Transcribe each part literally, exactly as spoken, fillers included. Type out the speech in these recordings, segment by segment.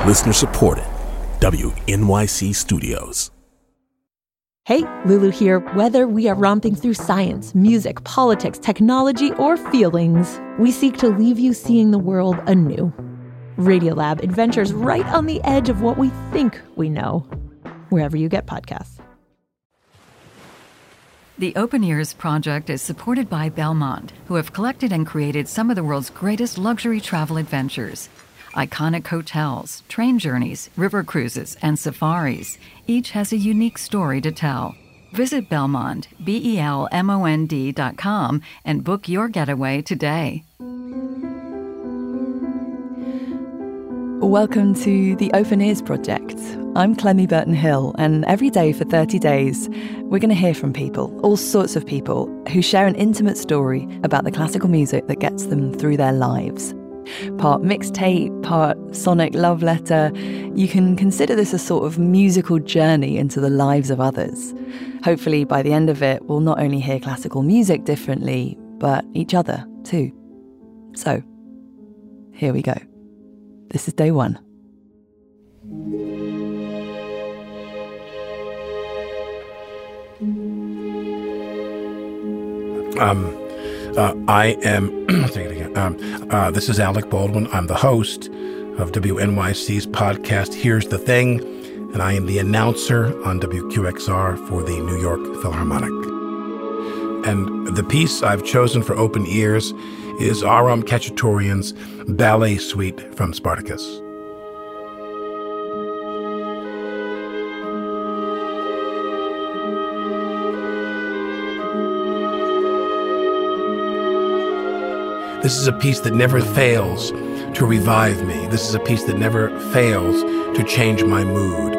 Listener supported. W N Y C Studios. Hey, Lulu here. Whether we are romping through science, music, politics, technology, or feelings, we seek to leave you seeing the world anew. Radiolab adventures right on the edge of what we think we know, wherever you get podcasts. The Open Ears project is supported by Belmont, who have collected and created some of the world's greatest luxury travel adventures. Iconic hotels, train journeys, river cruises, and safaris. Each has a unique story to tell. Visit Belmont, B E L M O N D dot com and book your getaway today. Welcome to the Open Ears Project. I'm Clemmy Burton Hill, and every day for thirty days, we're going to hear from people, all sorts of people, who share an intimate story about the classical music that gets them through their lives. Part mixtape, part sonic love letter. You can consider this a sort of musical journey into the lives of others. Hopefully, by the end of it, we'll not only hear classical music differently, but each other too. So, here we go. This is day one. Um... Uh, I am, I'll take it again. Um, uh, this is Alec Baldwin. I'm the host of W N Y C's podcast, Here's the Thing, and I am the announcer on W Q X R for the New York Philharmonic. And the piece I've chosen for Open Ears is Aram Khachaturian's Ballet Suite from Spartacus. This is a piece that never fails to revive me. This is a piece that never fails to change my mood.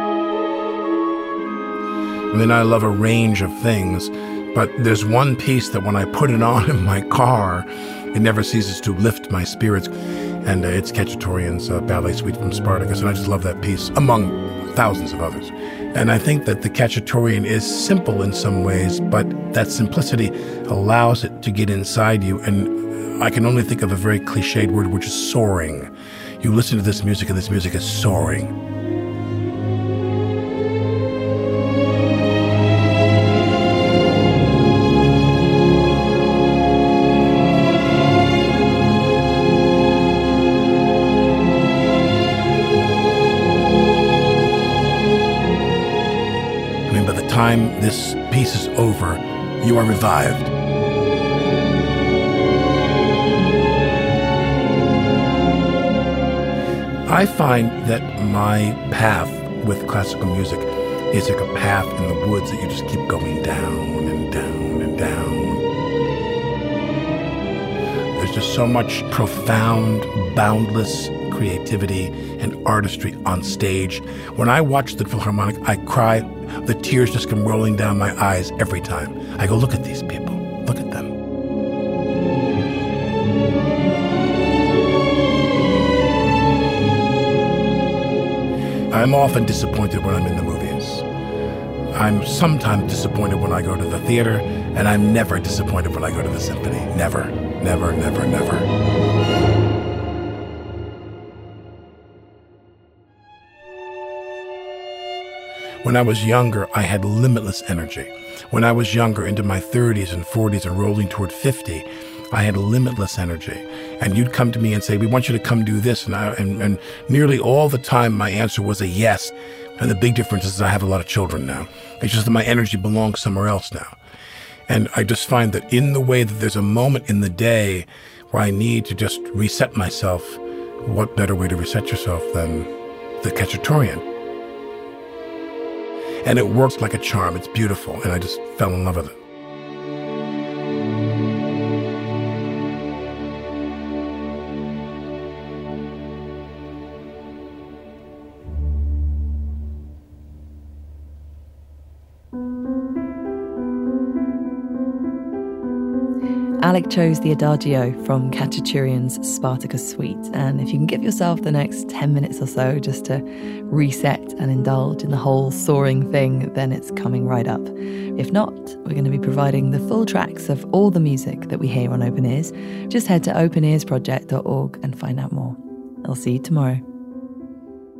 I mean, I love a range of things, but there's one piece that when I put it on in my car, it never ceases to lift my spirits. And uh, it's Khachaturian's uh, Ballet Suite from Spartacus, and I just love that piece, among thousands of others. And I think that the Khachaturian is simple in some ways, but that simplicity allows it to get inside you, and I can only think of a very cliched word, which is soaring. You listen to this music, and this music is soaring. I mean, by the time this piece is over, you are revived. I find that my path with classical music is like a path in the woods that you just keep going down and down and down. There's just so much profound, boundless creativity and artistry on stage. When I watch the Philharmonic, I cry. The tears just come rolling down my eyes every time. I go, look at these people. Look at them. I'm often disappointed when I'm in the movies. I'm sometimes disappointed when I go to the theater, and I'm never disappointed when I go to the symphony. Never, never, never, never. When I was younger, I had limitless energy. When I was younger, into my thirties and forties and rolling toward fifty, I had limitless energy. And you'd come to me and say, we want you to come do this. And, I, and, and nearly all the time, my answer was a yes. And the big difference is I have a lot of children now. It's just that my energy belongs somewhere else now. And I just find that in the way that there's a moment in the day where I need to just reset myself, what better way to reset yourself than the Khachaturian? And it works like a charm. It's beautiful. And I just fell in love with it. Alec chose the Adagio from Khachaturian's Spartacus Suite, and if you can give yourself the next ten minutes or so just to reset and indulge in the whole soaring thing, then it's coming right up. If not, we're going to be providing the full tracks of all the music that we hear on Open Ears. Just head to open ears project dot org and find out more. I'll see you tomorrow.